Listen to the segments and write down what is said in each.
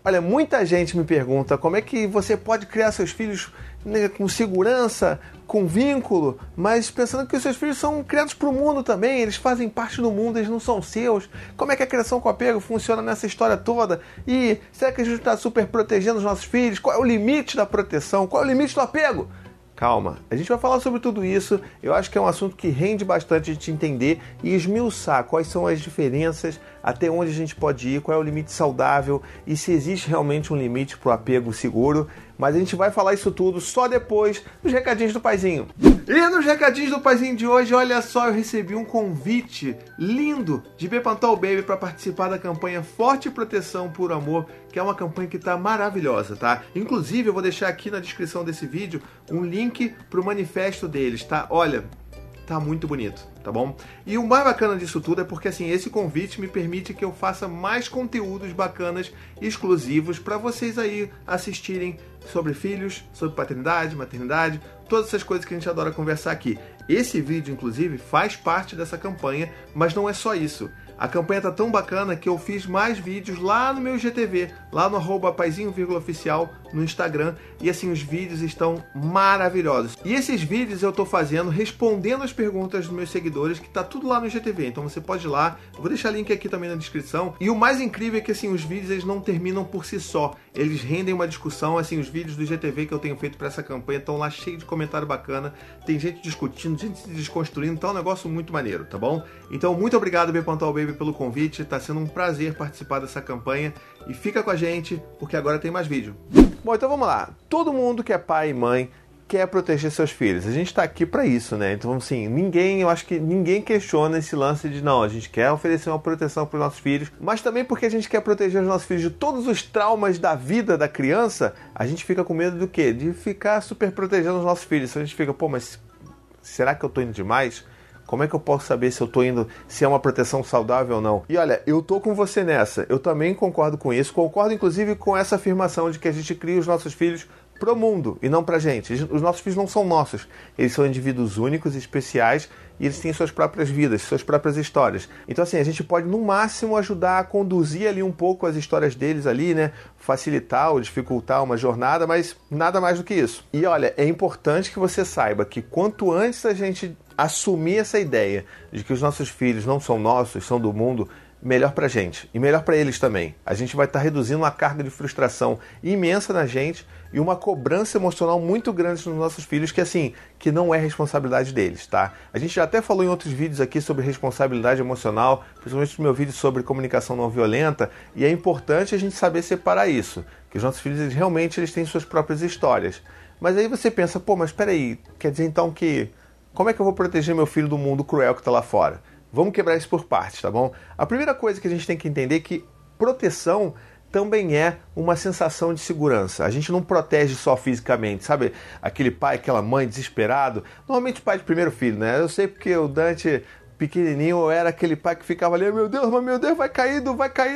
Olha, muita gente me pergunta como é que você pode criar seus filhos, né, com segurança, com vínculo, mas pensando que os seus filhos são criados para o mundo também, eles fazem parte do mundo, eles não são seus. Como é que a criação com apego funciona nessa história toda? E será que a gente está super protegendo os nossos filhos? Qual é o limite da proteção? Qual é o limite do apego? Calma, a gente vai falar sobre tudo isso. Eu acho que é um assunto que rende bastante a gente entender e esmiuçar quais são as diferenças, até onde a gente pode ir, qual é o limite saudável e se existe realmente um limite para o apego seguro. Mas a gente vai falar isso tudo só depois dos recadinhos do Paizinho. E nos recadinhos do Paizinho de hoje, olha só, eu recebi um convite lindo de Bepantol Baby para participar da campanha Forte Proteção por Amor, que é uma campanha que tá maravilhosa, tá? Inclusive, eu vou deixar aqui na descrição desse vídeo um link pro manifesto deles, tá? Olha, tá muito bonito, tá bom? E o mais bacana disso tudo é porque, assim, esse convite me permite que eu faça mais conteúdos bacanas, exclusivos, para vocês aí assistirem sobre filhos, sobre paternidade, maternidade, todas essas coisas que a gente adora conversar aqui. Esse vídeo, inclusive, faz parte dessa campanha, mas não é só isso. A campanha tá tão bacana que eu fiz mais vídeos lá no meu IGTV, lá no @paizinho_oficial no Instagram, e assim, os vídeos estão maravilhosos. E esses vídeos eu tô fazendo respondendo as perguntas dos meus seguidores, que tá tudo lá no IGTV, então você pode ir lá, eu vou deixar link aqui também na descrição. E o mais incrível é que, assim, os vídeos eles não terminam por si só, eles rendem uma discussão. Assim, os vídeos do IGTV que eu tenho feito para essa campanha estão lá cheios de comentário bacana, tem gente discutindo, gente se desconstruindo, então é um negócio muito maneiro, tá bom? Então, muito obrigado, Bepantol Baby, pelo convite, tá sendo um prazer participar dessa campanha e fica com a gente, porque agora tem mais vídeo. Bom, então vamos lá. Todo mundo que é pai e mãe quer proteger seus filhos. A gente tá aqui para isso, né? Então, assim, eu acho que ninguém questiona esse lance de não, a gente quer oferecer uma proteção para os nossos filhos, mas também porque a gente quer proteger os nossos filhos de todos os traumas da vida da criança, a gente fica com medo do quê? De ficar super protegendo os nossos filhos. Então a gente fica, pô, mas será que eu tô indo demais? Como é que eu posso saber se eu tô indo, se é uma proteção saudável ou não? E olha, eu tô com você nessa. Eu também concordo com isso. Concordo, inclusive, com essa afirmação de que a gente cria os nossos filhos pro mundo e não pra gente. Os nossos filhos não são nossos. Eles são indivíduos únicos e especiais e eles têm suas próprias vidas, suas próprias histórias. Então, assim, a gente pode, no máximo, ajudar a conduzir ali um pouco as histórias deles ali, né? Facilitar ou dificultar uma jornada, mas nada mais do que isso. E olha, é importante que você saiba que quanto antes a gente assumir essa ideia de que os nossos filhos não são nossos, são do mundo, melhor pra gente e melhor pra eles também. A gente vai estar reduzindo uma carga de frustração imensa na gente e uma cobrança emocional muito grande nos nossos filhos, que assim, que não é responsabilidade deles, tá? A gente já até falou em outros vídeos aqui sobre responsabilidade emocional, principalmente no meu vídeo sobre comunicação não violenta, e é importante a gente saber separar isso, que os nossos filhos eles têm suas próprias histórias. Mas aí você pensa, pô, mas peraí, quer dizer então que como é que eu vou proteger meu filho do mundo cruel que está lá fora? Vamos quebrar isso por partes, tá bom? A primeira coisa que a gente tem que entender é que proteção também é uma sensação de segurança. A gente não protege só fisicamente, sabe? Aquele pai, aquela mãe desesperado. Normalmente pai de primeiro filho, né? Eu sei porque o Dante, pequenininho, eu era aquele pai que ficava ali, meu Deus, vai caindo,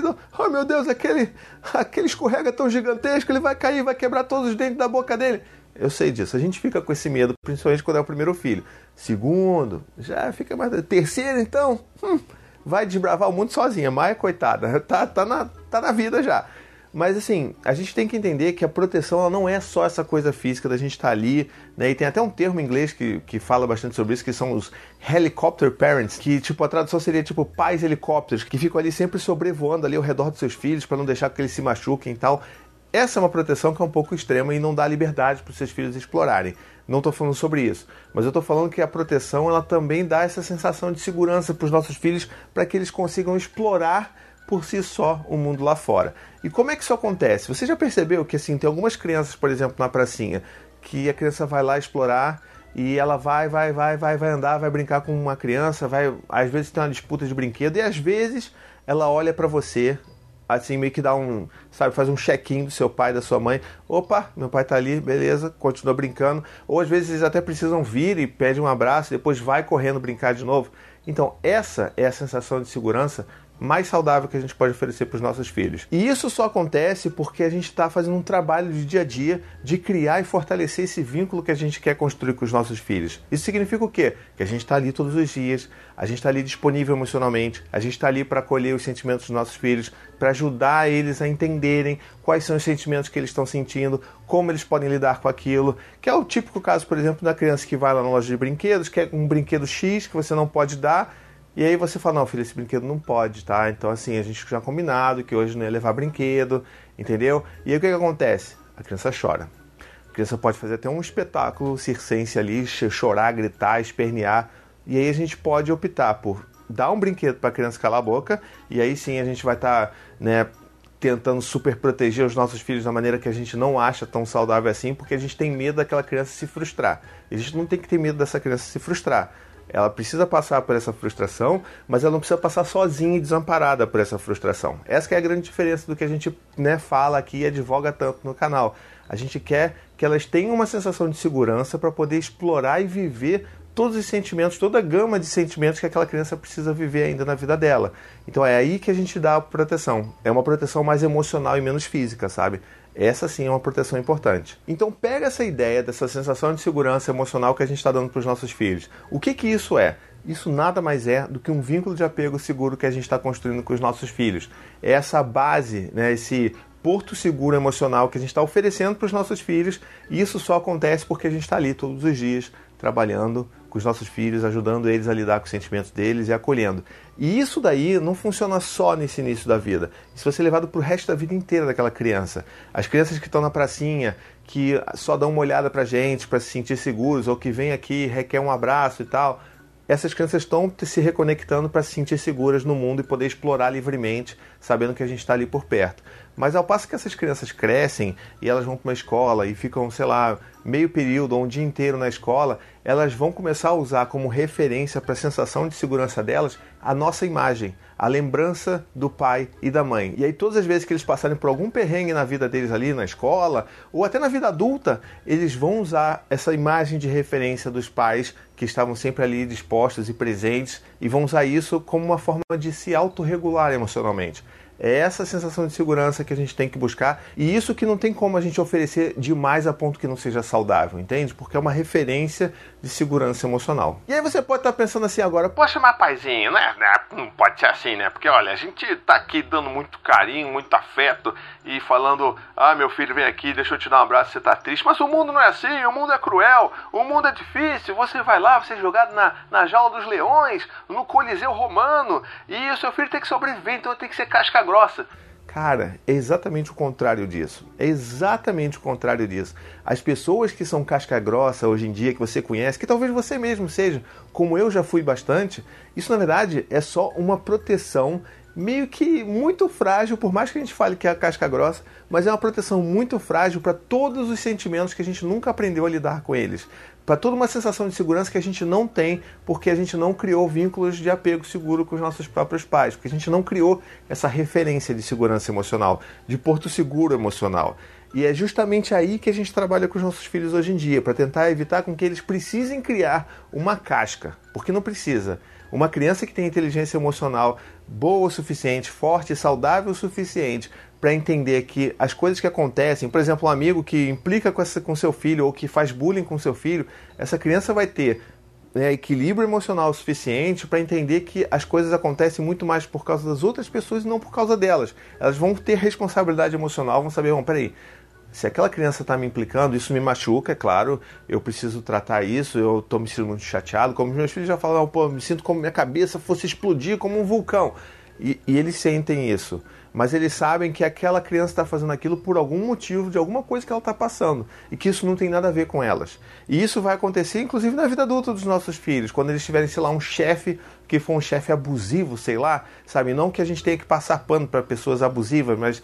oh meu Deus, aquele escorrega tão gigantesco, ele vai cair, vai quebrar todos os dentes da boca dele. Eu sei disso, a gente fica com esse medo, principalmente quando é o primeiro filho. Segundo, já fica mais... Terceiro, então, vai desbravar o mundo sozinha. Maia, coitada, tá na vida já. Mas assim, a gente tem que entender que a proteção ela não é só essa coisa física da gente estar ali, né? E tem até um termo em inglês que fala bastante sobre isso, que são os helicopter parents, que tipo a tradução seria tipo pais helicópteros, que ficam ali sempre sobrevoando ali ao redor dos seus filhos para não deixar que eles se machuquem e tal. Essa é uma proteção que é um pouco extrema e não dá liberdade para os seus filhos explorarem. Não estou falando sobre isso, mas eu estou falando que a proteção ela também dá essa sensação de segurança para os nossos filhos, para que eles consigam explorar por si só o mundo lá fora. E como é que isso acontece? Você já percebeu que assim, tem algumas crianças, por exemplo, na pracinha, que a criança vai lá explorar e ela vai andar, vai brincar com uma criança, às vezes tem uma disputa de brinquedo e às vezes ela olha para você, assim, meio que dá faz um check-in do seu pai, da sua mãe. Opa, meu pai tá ali, beleza, continua brincando. Ou às vezes eles até precisam vir e pedem um abraço, depois vai correndo brincar de novo. Então, essa é a sensação de segurança mais saudável que a gente pode oferecer para os nossos filhos. E isso só acontece porque a gente está fazendo um trabalho de dia a dia de criar e fortalecer esse vínculo que a gente quer construir com os nossos filhos. Isso significa o quê? Que a gente está ali todos os dias, a gente está ali disponível emocionalmente, a gente está ali para acolher os sentimentos dos nossos filhos, para ajudar eles a entenderem quais são os sentimentos que eles estão sentindo, como eles podem lidar com aquilo, que é o típico caso, por exemplo, da criança que vai lá na loja de brinquedos, quer um brinquedo X que você não pode dar, e aí você fala, não, filho, esse brinquedo não pode, tá? Então, assim, a gente já combinado que hoje não ia levar brinquedo, entendeu? E aí o que acontece? A criança chora. A criança pode fazer até um espetáculo circense ali, chorar, gritar, espernear. E aí a gente pode optar por dar um brinquedo para a criança calar a boca, e aí sim a gente vai estar, tentando super proteger os nossos filhos da maneira que a gente não acha tão saudável assim, porque a gente tem medo daquela criança se frustrar. E a gente não tem que ter medo dessa criança se frustrar. Ela precisa passar por essa frustração, mas ela não precisa passar sozinha e desamparada por essa frustração. Essa que é a grande diferença do que a gente fala aqui e advoga tanto no canal. A gente quer que elas tenham uma sensação de segurança para poder explorar e viver todos os sentimentos, toda a gama de sentimentos que aquela criança precisa viver ainda na vida dela. Então é aí que a gente dá a proteção. É uma proteção mais emocional e menos física, sabe? Essa sim é uma proteção importante. Então pega essa ideia dessa sensação de segurança emocional que a gente está dando para os nossos filhos. O que isso é? Isso nada mais é do que um vínculo de apego seguro que a gente está construindo com os nossos filhos. É essa base, esse porto seguro emocional que a gente está oferecendo para os nossos filhos, e isso só acontece porque a gente está ali todos os dias trabalhando com os nossos filhos, ajudando eles a lidar com os sentimentos deles e acolhendo. E isso daí não funciona só nesse início da vida. Isso vai ser levado para o resto da vida inteira daquela criança. As crianças que estão na pracinha, que só dão uma olhada para a gente para se sentir seguros, ou que vêm aqui e requer um abraço e tal, essas crianças estão se reconectando para se sentir seguras no mundo e poder explorar livremente, sabendo que a gente está ali por perto. Mas ao passo que essas crianças crescem e elas vão para uma escola e ficam, meio período ou um dia inteiro na escola, elas vão começar a usar como referência para a sensação de segurança delas a nossa imagem, a lembrança do pai e da mãe. E aí todas as vezes que eles passarem por algum perrengue na vida deles ali na escola, ou até na vida adulta, eles vão usar essa imagem de referência dos pais que estavam sempre ali dispostos e presentes, e vão usar isso como uma forma de se autorregular emocionalmente. É essa sensação de segurança que a gente tem que buscar, e isso que não tem como a gente oferecer demais a ponto que não seja saudável, entende? Porque é uma referência de segurança emocional. E aí você pode estar pensando assim agora, poxa, mas paizinho, não pode ser assim, né? Porque olha, a gente tá aqui dando muito carinho, muito afeto e falando, meu filho vem aqui, deixa eu te dar um abraço, você tá triste, mas o mundo não é assim, o mundo é cruel, o mundo é difícil, você vai lá, você é jogado na jaula dos leões, no Coliseu Romano, e o seu filho tem que sobreviver, então tem que ser casca grossa. Cara, é exatamente o contrário disso. É exatamente o contrário disso. As pessoas que são casca grossa hoje em dia, que você conhece, que talvez você mesmo seja, como eu já fui bastante, isso na verdade é só uma proteção meio que muito frágil, por mais que a gente fale que é a casca grossa, mas é uma proteção muito frágil para todos os sentimentos que a gente nunca aprendeu a lidar com eles. Para toda uma sensação de segurança que a gente não tem porque a gente não criou vínculos de apego seguro com os nossos próprios pais, porque a gente não criou essa referência de segurança emocional, de porto seguro emocional. E é justamente aí que a gente trabalha com os nossos filhos hoje em dia, para tentar evitar com que eles precisem criar uma casca, porque não precisa. Uma criança que tem inteligência emocional boa o suficiente, forte e saudável o suficiente para entender que as coisas que acontecem, por exemplo, um amigo que implica com seu filho ou que faz bullying com seu filho, essa criança vai ter equilíbrio emocional suficiente para entender que as coisas acontecem muito mais por causa das outras pessoas e não por causa delas. Elas vão ter responsabilidade emocional, vão saber, peraí, se aquela criança está me implicando, isso me machuca, é claro, eu preciso tratar isso, eu estou me sentindo muito chateado, como meus filhos já falaram, me sinto como minha cabeça fosse explodir como um vulcão. E eles sentem isso, mas eles sabem que aquela criança está fazendo aquilo por algum motivo, de alguma coisa que ela está passando, e que isso não tem nada a ver com elas. E isso vai acontecer, inclusive, na vida adulta dos nossos filhos, quando eles tiverem, um chefe que for um chefe abusivo, sabe? Não que a gente tenha que passar pano para pessoas abusivas, mas,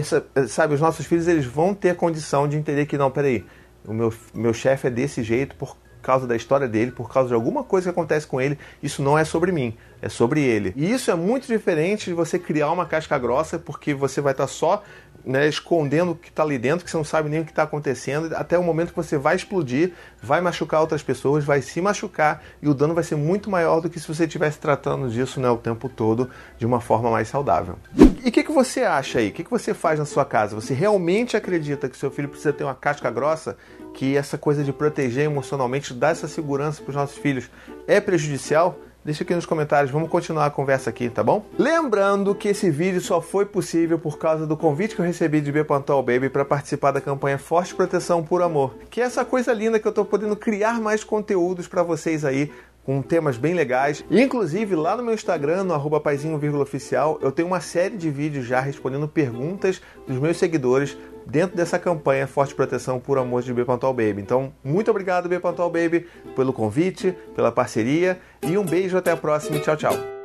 os nossos filhos, eles vão ter condição de entender que, não, peraí, o meu chefe é desse jeito por causa da história dele, por causa de alguma coisa que acontece com ele, isso não é sobre mim, é sobre ele. E isso é muito diferente de você criar uma casca grossa, porque você vai estar só né, escondendo o que está ali dentro, que você não sabe nem o que está acontecendo, até o momento que você vai explodir, vai machucar outras pessoas, vai se machucar e o dano vai ser muito maior do que se você estivesse tratando disso, né, o tempo todo de uma forma mais saudável. E o que você acha aí? O que você faz na sua casa? Você realmente acredita que seu filho precisa ter uma casca grossa? Que essa coisa de proteger emocionalmente, dar essa segurança para os nossos filhos é prejudicial? Deixa aqui nos comentários, vamos continuar a conversa aqui, tá bom? Lembrando que esse vídeo só foi possível por causa do convite que eu recebi de Bepantol Baby para participar da campanha Forte Proteção por Amor, que é essa coisa linda que eu tô podendo criar mais conteúdos para vocês aí, com temas bem legais. Inclusive, lá no meu Instagram, no @paizinho_oficial, eu tenho uma série de vídeos já respondendo perguntas dos meus seguidores dentro dessa campanha Forte Proteção por Amor de Bepantol Baby. Então, muito obrigado, Bepantol Baby, pelo convite, pela parceria, e um beijo, até a próxima e tchau, tchau.